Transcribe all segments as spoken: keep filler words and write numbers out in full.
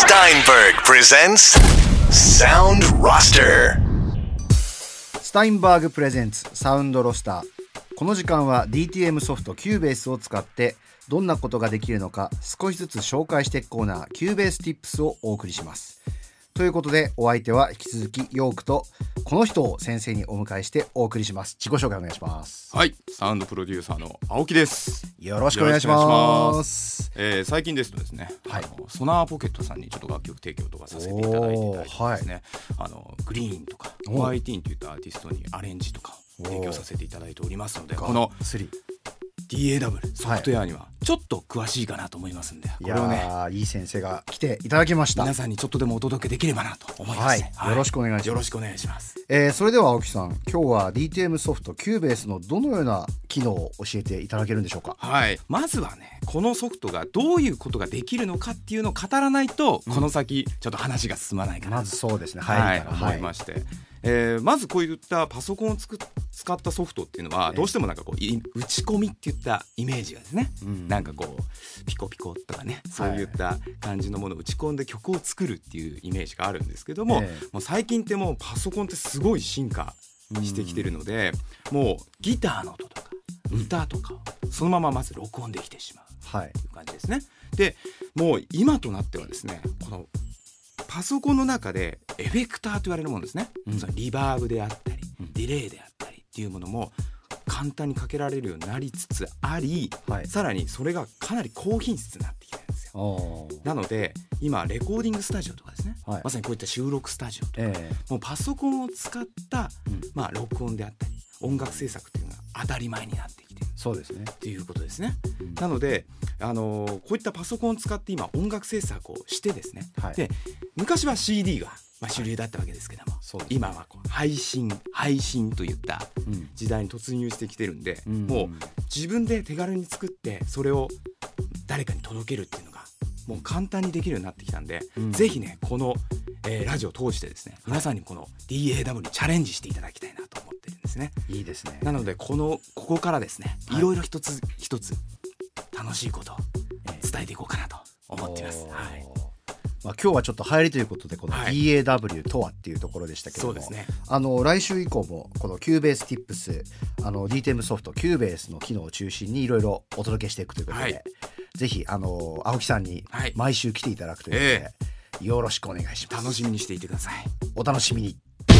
Steinberg presents Sound Roster。 スタインバーグプレゼンツサウンドロスター。この時間は ディーティーエム ソフト Cubase を使ってどんなことができるのか少しずつ紹介していくコーナー Cubase Tips をお送りします。ということでお相手は引き続きヨークとこの人を先生にお迎えしてお送りします。自己紹介お願いします。 はい、サウンドプロデューサーの青木です。 よろしくお願いします。 えー、最近ですとですね、はい、あのソナーポケットさんにちょっと楽曲提供とかさせていただいていたりですね、はい、あのグリーンとかホワイティーンといったアーティストにアレンジとかを提供させていただいておりますので、この ディーエーダブリュー ソフトウェアにはちょっと詳しいかなと思いますんで、これをね、 いい先生が来ていただきました。 皆さんにちょっとでもお届けできればなと思います、ね、 はい、よろしくお願いします。 よろしくお願いします。 えー、それでは青木さん、今日は ディーティーエム ソフト Cubase のどのような機能を教えていただけるんでしょうか。 はい、まずはね、このソフトがどういうことができるのかっていうのを語らないと、うん、この先ちょっと話が進まないかなと、 まずそうですね、 はい、 はい、 思いまして、えー、まずこういったパソコンをつく使ったソフトっていうのはどうしてもなんかこう打ち込みっていったイメージがですね、うん、なんかこうピコピコとかね、そういった感じのものを打ち込んで曲を作るっていうイメージがあるんですけども、えー、もう最近ってもうパソコンってすごい進化してきてるので、うん、もうギターの音とか歌とかそのまままず録音できてしまうという感じですね、はい、でもう今となってはですね、このパソコンの中でエフェクターと言われるものですね、うん、そのリバーブであったり、うん、ディレイであったりっていうものも簡単にかけられるようになりつつあり、はい、さらにそれがかなり高品質になってきてるんですよ。なので今レコーディングスタジオとかですね、はい、まさにこういった収録スタジオとか、えー、もうパソコンを使った、うんまあ、録音であったり音楽制作っていうのが当たり前になってきてる、 そうですねっていうことですね、うん、なので、あのー、こういったパソコンを使って今音楽制作をしてですね、はい、で昔は シーディー が、まあ、主流だったわけですけども、はい、今はこう配信配信といった時代に突入してきてるんで、うん、もう自分で手軽に作ってそれを誰かに届けるっていうのがもう簡単にできるようになってきたんで、うん、ぜひねこの、えー、ラジオを通してですね、皆さんにこの ディーエーダブリュー にチャレンジしていただきたいなと思ってるんですね。 いいですね。なのでこのここからですね、はい、いろいろ一つ一つ楽しいことを伝えていこうかなと思っています、はい。 まあ、今日はちょっと入りということでこの ディーエーダブリュー とはっていうところでしたけども、はい、そうですね、あの来週以降もこの Cubase Tips、 あの ディーティーエム ソフト Cubase の機能を中心にいろいろお届けしていくということで、はい、ぜひあの青木さんに毎週来ていただくということで、はいえー、よろしくお願いします。 楽しみにしていてください。 お楽しみに。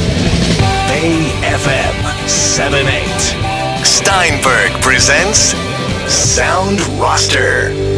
Bay エフエム セブンティーエイト Steinberg presents Sound Roster。